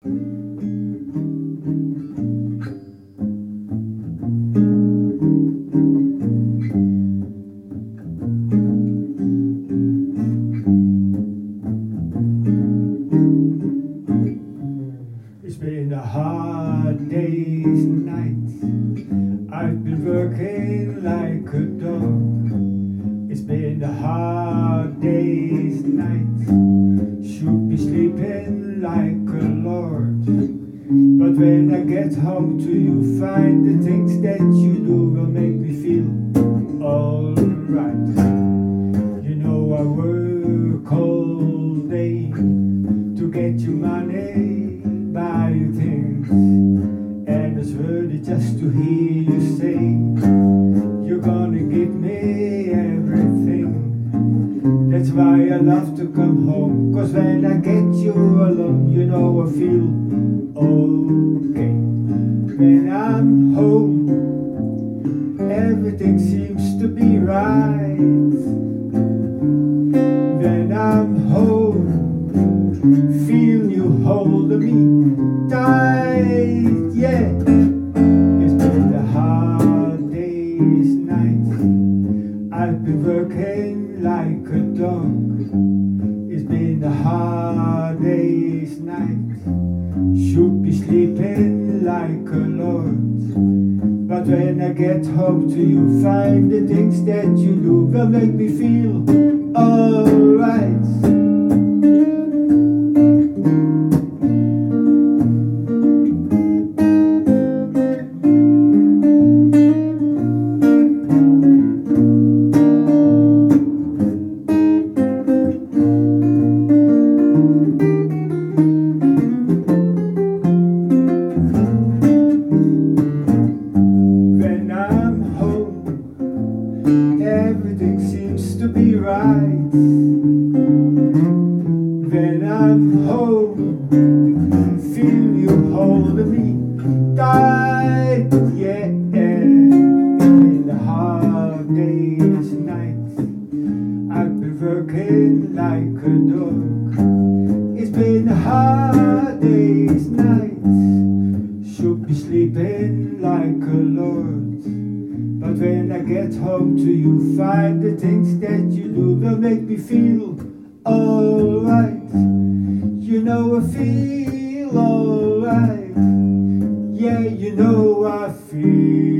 It's been a hard day's night. I've been working like a dog. It's been a hard day's night. Should be sleeping like a lord. But when I get home to you, find the things that you do will make me feel alright. You know I work all day to get you money, buy you things, and it's worthy just to hear you say you're gonna give me everything. That's why I love to come home, 'cause when I get you alone, you know I feel okay. When I'm home, everything seems to be right. When I'm home, feel you holding me tight, yeah. It's been a hard day's night. I've been working like a dog. It's been a hard day's night. Should be sleeping like a lord. But when I get home to you, find the things that you do will make me feel alright. Everything seems to be right. When I'm home, feel you holding me tight, yeah. In the hard day's night, I've been working like a dog. It's been a hard day's night. Should be sleeping like a lord. But when I get home to you, find the things that you do will make me feel alright. You know I feel alright. Yeah, you know I feel